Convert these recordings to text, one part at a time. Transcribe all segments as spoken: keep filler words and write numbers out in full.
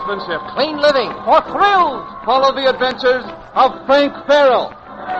sportsmanship, clean living, for thrills. Follow the adventures of Frank Farrell.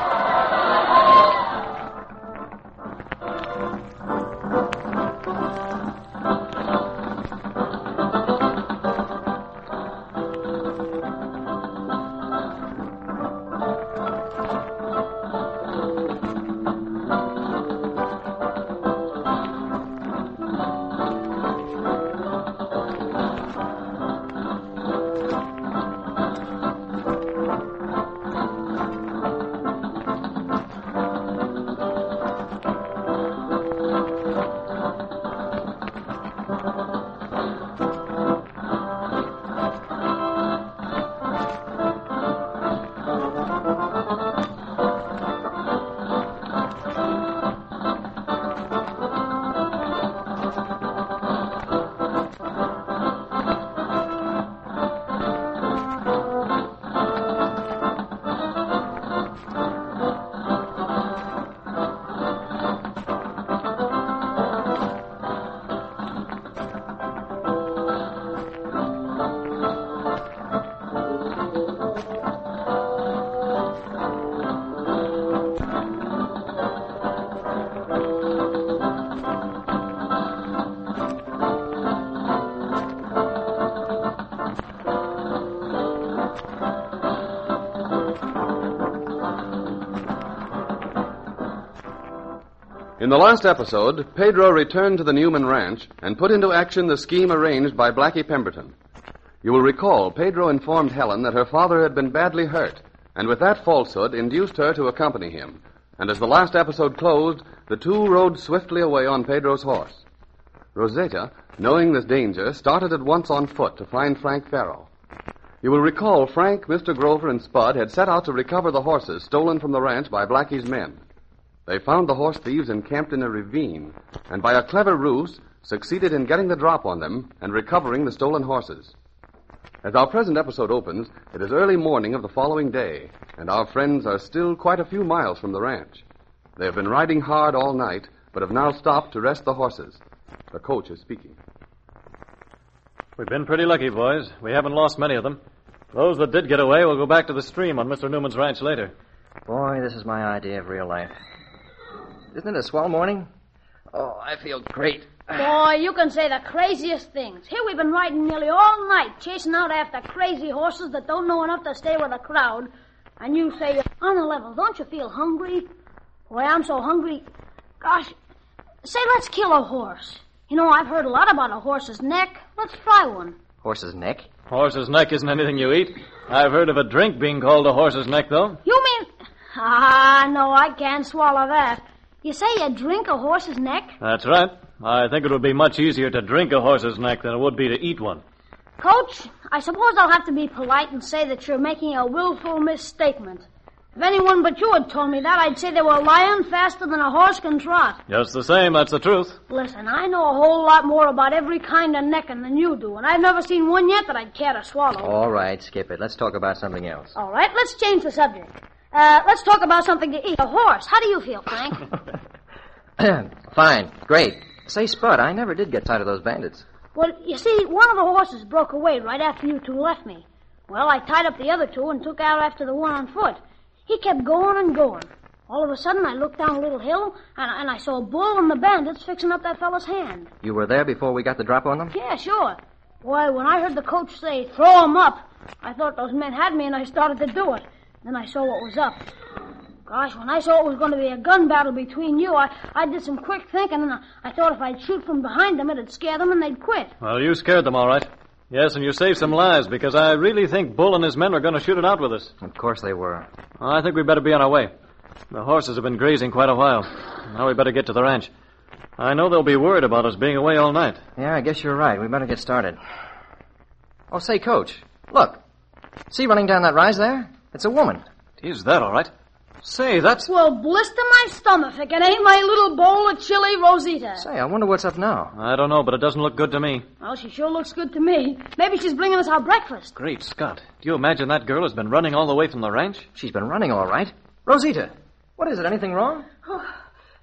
In the last episode, Pedro returned to the Newman Ranch and put into action the scheme arranged by Blackie Pemberton. You will recall, Pedro informed Helen that her father had been badly hurt, and with that falsehood induced her to accompany him. And as the last episode closed, the two rode swiftly away on Pedro's horse. Rosetta, knowing this danger, started at once on foot to find Frank Farrell. You will recall Frank, Mister Grover, and Spud had set out to recover the horses stolen from the ranch by Blackie's men. They found the horse thieves encamped in a ravine, and by a clever ruse, succeeded in getting the drop on them and recovering the stolen horses. As our present episode opens, it is early morning of the following day, and our friends are still quite a few miles from the ranch. They have been riding hard all night, but have now stopped to rest the horses. The coach is speaking. We've been pretty lucky, boys. We haven't lost many of them. Those that did get away will go back to the stream on Mister Newman's ranch later. Boy, this is my idea of real life. Isn't it a swell morning? Oh, I feel great. Boy, you can say the craziest things. Here we've been riding nearly all night, chasing out after crazy horses that don't know enough to stay with a crowd. And you say, on the level, don't you feel hungry? Boy, I'm so hungry. Gosh, say let's kill a horse. You know, I've heard a lot about a horse's neck. Let's try one. Horse's neck? Horse's neck isn't anything you eat. I've heard of a drink being called a horse's neck, though. You mean... Ah, no, I can't swallow that. You say you drink a horse's neck? That's right. I think it would be much easier to drink a horse's neck than it would be to eat one. Coach, I suppose I'll have to be polite and say that you're making a willful misstatement. If anyone but you had told me that, I'd say they were lying faster than a horse can trot. Just the same, that's the truth. Listen, I know a whole lot more about every kind of necking than you do, and I've never seen one yet that I'd care to swallow. All right, skip it. Let's talk about something else. All right, let's change the subject. Uh, let's talk about something to eat. A horse. How do you feel, Frank? Fine. Great. Say, Spud, I never did get tired of those bandits. Well, you see, one of the horses broke away right after you two left me. Well, I tied up the other two and took out after the one on foot. He kept going and going. All of a sudden, I looked down a little hill, and, and I saw Bull and the bandits fixing up that fellow's hand. You were there before we got the drop on them? Yeah, sure. Boy, when I heard the coach say, throw 'em up, I thought those men had me, and I started to do it. Then I saw what was up. Gosh, when I saw it was going to be a gun battle between you, I, I did some quick thinking, and I, I thought if I'd shoot from behind them, it'd scare them and they'd quit. Well, you scared them, all right. Yes, and you saved some lives, because I really think Bull and his men are going to shoot it out with us. Of course they were. Well, I think we better be on our way. The horses have been grazing quite a while. Now we better get to the ranch. I know they'll be worried about us being away all night. Yeah, I guess you're right. We better get started. Oh, say, Coach, look. See running down that rise there? It's a woman. Is that all right? Say, that's... Well, blister my stomach if it ain't my little bowl of chili Rosita. Say, I wonder what's up now. I don't know, but it doesn't look good to me. Well, she sure looks good to me. Maybe she's bringing us our breakfast. Great Scott. Do you imagine that girl has been running all the way from the ranch? She's been running all right. Rosita, what is it? Anything wrong? Oh,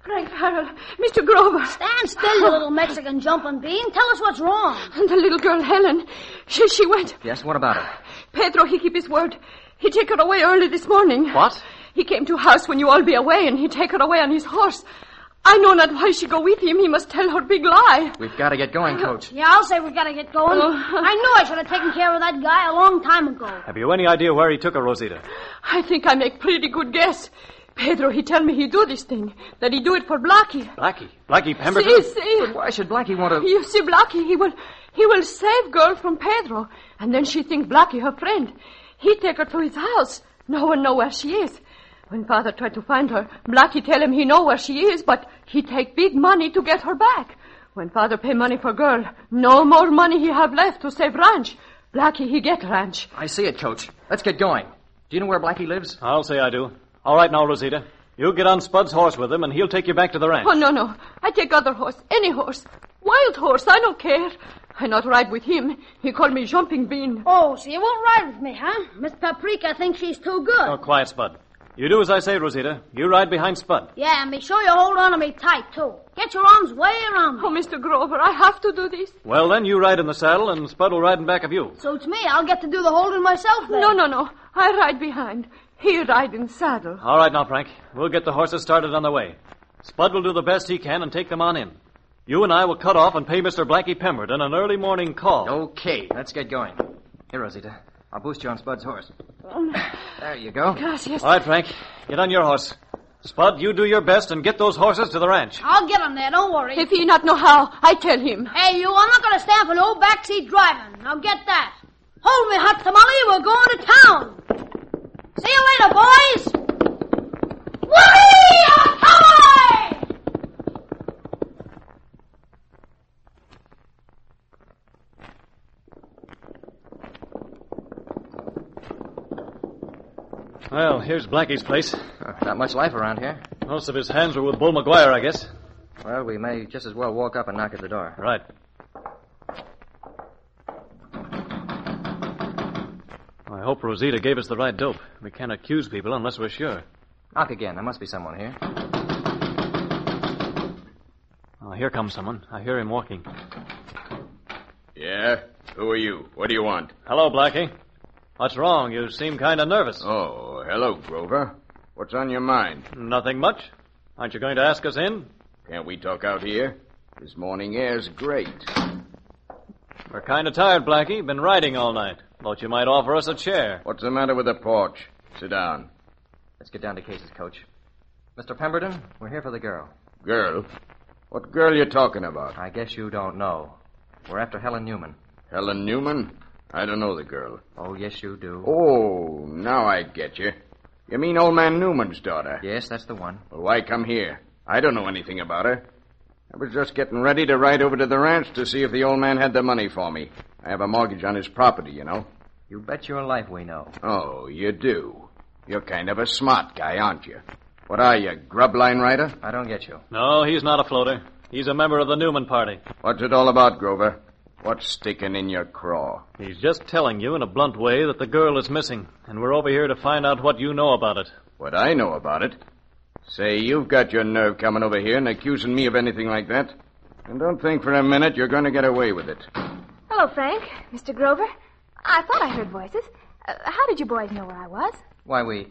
Frank Farrell, Mister Grover. Stand still, you little Mexican jumping bean. Tell us what's wrong. And the little girl, Helen, she, she went. Yes, what about her? Pedro, he keep his word. He take her away early this morning. What? He came to house when you all be away, and he take her away on his horse. I know not why she go with him. He must tell her big lie. We've got to get going, Coach. Yeah, I'll say we've got to get going. Uh, I knew I should have taken care of that guy a long time ago. Have you any idea where he took her, Rosita? I think I make pretty good guess. Pedro, he tell me he do this thing, that he do it for Blackie. Blackie? Blackie Pemberton? See, see. Why should Blackie want to... You see, Blackie, he will, he will save girl from Pedro, and then she think Blackie her friend. He take her to his house. No one know where she is. When Father tried to find her, Blackie tell him he know where she is, but he take big money to get her back. When Father pay money for girl, no more money he have left to save ranch. Blackie, he get ranch. I see it, Coach. Let's get going. Do you know where Blackie lives? I'll say I do. All right now, Rosita. You get on Spud's horse with him, and he'll take you back to the ranch. Oh, no, no. I take other horse. Any horse. Wild horse. I don't care. I not ride with him. He call me Jumping Bean. Oh, so you won't ride with me, huh? Miss Paprika thinks she's too good. Oh, quiet, Spud. You do as I say, Rosita. You ride behind Spud. Yeah, and be sure you hold on to me tight, too. Get your arms way around me. Oh, Mister Grover, I have to do this. Well, then, you ride in the saddle, and Spud will ride in back of you. Suits me. I'll get to do the holding myself then. No, no, no. I ride behind. He ride in saddle. All right now, Frank. We'll get the horses started on the way. Spud will do the best he can and take them on in. You and I will cut off and pay Mister Blackie Pemberton an early morning call. Okay, let's get going. Here, Rosita. I'll boost you on Spud's horse. There you go. Gracias. All right, Frank. Get on your horse. Spud, you do your best and get those horses to the ranch. I'll get them there, don't worry. If he not know how, I tell him. Hey, you, I'm not going to stand for no backseat driving. Now get that. Hold me, hot tamale, we're going to town. See you later, boys. Whee! A tamale! Well, here's Blackie's place. Uh, not much life around here. Most of his hands were with Bull McGuire, I guess. Well, we may just as well walk up and knock at the door. Right. I hope Rosita gave us the right dope. We can't accuse people unless we're sure. Knock again. There must be someone here. Oh, here comes someone. I hear him walking. Yeah? Who are you? What do you want? Hello, Blackie. What's wrong? You seem kind of nervous. Oh, hello, Grover. What's on your mind? Nothing much. Aren't you going to ask us in? Can't we talk out here? This morning air's great. We're kind of tired, Blackie. Been riding all night. Thought you might offer us a chair. What's the matter with the porch? Sit down. Let's get down to cases, Coach. Mister Pemberton, we're here for the girl. Girl? What girl you talking about? I guess you don't know. We're after Helen Newman. Helen Newman? I don't know the girl. Oh, yes, you do. Oh, now I get you. You mean old man Newman's daughter? Yes, that's the one. Well, why come here? I don't know anything about her. I was just getting ready to ride over to the ranch to see if the old man had the money for me. I have a mortgage on his property, you know. You bet your life we know. Oh, you do? You're kind of a smart guy, aren't you? What are you, grub line rider? I don't get you. No, he's not a floater. He's a member of the Newman party. What's it all about, Grover? What's sticking in your craw? He's just telling you in a blunt way that the girl is missing, and we're over here to find out what you know about it. What I know about it? Say, you've got your nerve coming over here and accusing me of anything like that. And don't think for a minute you're going to get away with it. Hello, Frank. Mister Grover. I thought I heard voices. Uh, how did you boys know where I was? Why, we...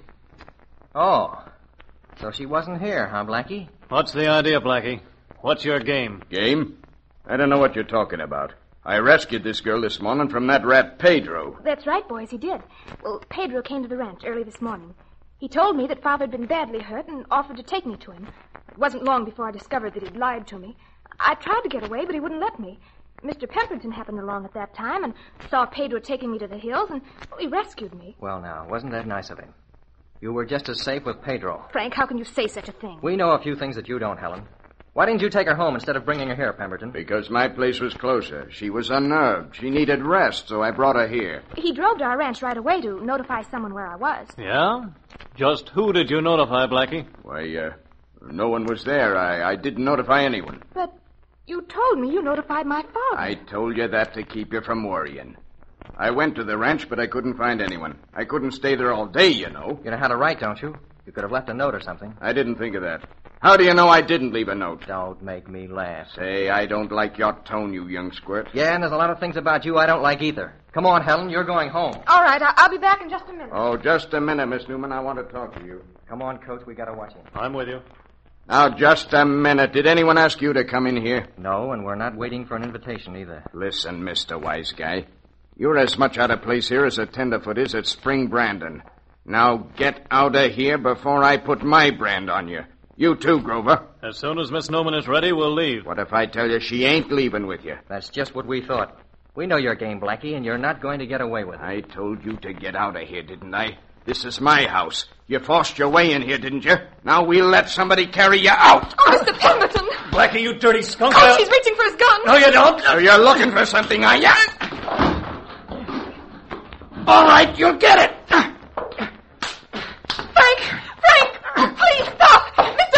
Oh. So she wasn't here, huh, Blackie? What's the idea, Blackie? What's your game? Game? I don't know what you're talking about. I rescued this girl this morning from that rat Pedro. That's right, boys, he did. Well, Pedro came to the ranch early this morning. He told me that Father had been badly hurt and offered to take me to him. It wasn't long before I discovered that he'd lied to me. I tried to get away, but he wouldn't let me. Mister Pemberton happened along at that time and saw Pedro taking me to the hills, and well, he rescued me. Well, now, wasn't that nice of him? You were just as safe with Pedro. Frank, how can you say such a thing? We know a few things that you don't, Helen. Why didn't you take her home instead of bringing her here, Pemberton? Because my place was closer. She was unnerved. She needed rest, so I brought her here. He drove to our ranch right away to notify someone where I was. Yeah? Just who did you notify, Blackie? Why, uh, no one was there. I, I didn't notify anyone. But you told me you notified my father. I told you that to keep you from worrying. I went to the ranch, but I couldn't find anyone. I couldn't stay there all day, you know. You know how to write, don't you? You could have left a note or something. I didn't think of that. How do you know I didn't leave a note? Don't make me laugh. Say, I don't like your tone, you young squirt. Yeah, and there's a lot of things about you I don't like either. Come on, Helen, you're going home. All right, I- I'll be back in just a minute. Oh, just a minute, Miss Newman. I want to talk to you. Come on, Coach, we gotta watch him. I'm with you. Now, just a minute. Did anyone ask you to come in here? No, and we're not waiting for an invitation either. Listen, Mister Wise Guy. You're as much out of place here as a tenderfoot is at Spring Brandon. Now get out of here before I put my brand on you. You too, Grover. As soon as Miss Newman is ready, we'll leave. What if I tell you she ain't leaving with you? That's just what we thought. We know your game, Blackie, and you're not going to get away with it. I told you to get out of here, didn't I? This is my house. You forced your way in here, didn't you? Now we'll let somebody carry you out. Oh, Mister Pemberton. Blackie, you dirty skunk. Coach, he's reaching for his gun. No, you don't. So you're looking for something, are you? All right, you'll get it. Frank! Frank! Please stop! Mister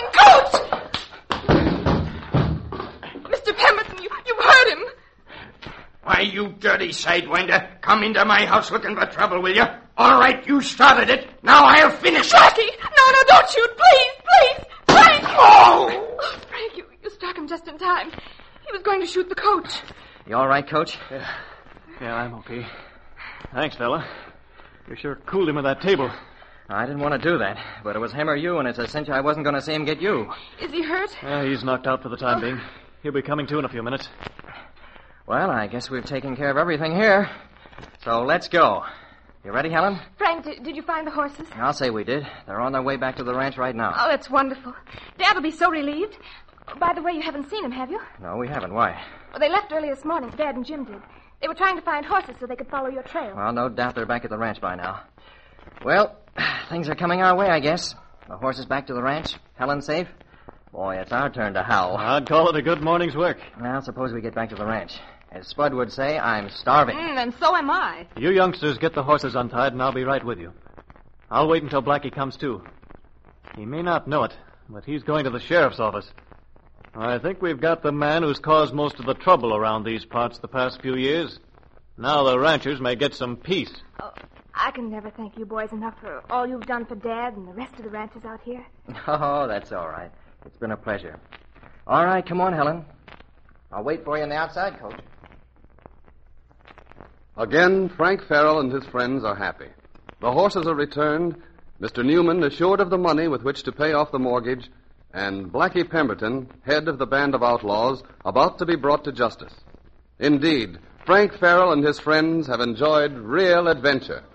Pemberton, Coach! Mister Pemberton, you, you hurt him. Why, you dirty sidewinder, come into my house looking for trouble, will you? All right, you started it. Now I'll finish it. Blackie! No, no, don't shoot. Please, please! Frank! Oh! Oh, Frank, you, you struck him just in time. He was going to shoot the coach. You all right, Coach? Yeah, yeah I'm okay. Thanks, fella. You sure cooled him at that table. I didn't want to do that, but it was him or you, and it's a cinch I wasn't going to see him get you. Is he hurt? Uh, he's knocked out for the time being. He'll be coming to in a few minutes. Well, I guess we've taken care of everything here. So let's go. You ready, Helen? Frank, did, did you find the horses? I'll say we did. They're on their way back to the ranch right now. Oh, that's wonderful. Dad will be so relieved. Oh, by the way, you haven't seen him, have you? No, we haven't. Why? Well, they left early this morning. Dad and Jim did. They were trying to find horses so they could follow your trail. Well, no doubt they're back at the ranch by now. Well, things are coming our way, I guess. The horses back to the ranch. Helen safe. Boy, it's our turn to howl. I'd call it a good morning's work. Well, suppose we get back to the ranch. As Spud would say, I'm starving. Mm, and so am I. You youngsters get the horses untied, and I'll be right with you. I'll wait until Blackie comes too. He may not know it, but he's going to the sheriff's office. I think we've got the man who's caused most of the trouble around these parts the past few years. Now the ranchers may get some peace. Oh, I can never thank you boys enough for all you've done for Dad and the rest of the ranchers out here. Oh, that's all right. It's been a pleasure. All right, come on, Helen. I'll wait for you on the outside, Coach. Again, Frank Farrell and his friends are happy. The horses are returned, Mister Newman assured of the money with which to pay off the mortgage, and Blackie Pemberton, head of the band of outlaws, about to be brought to justice. Indeed, Frank Farrell and his friends have enjoyed real adventure.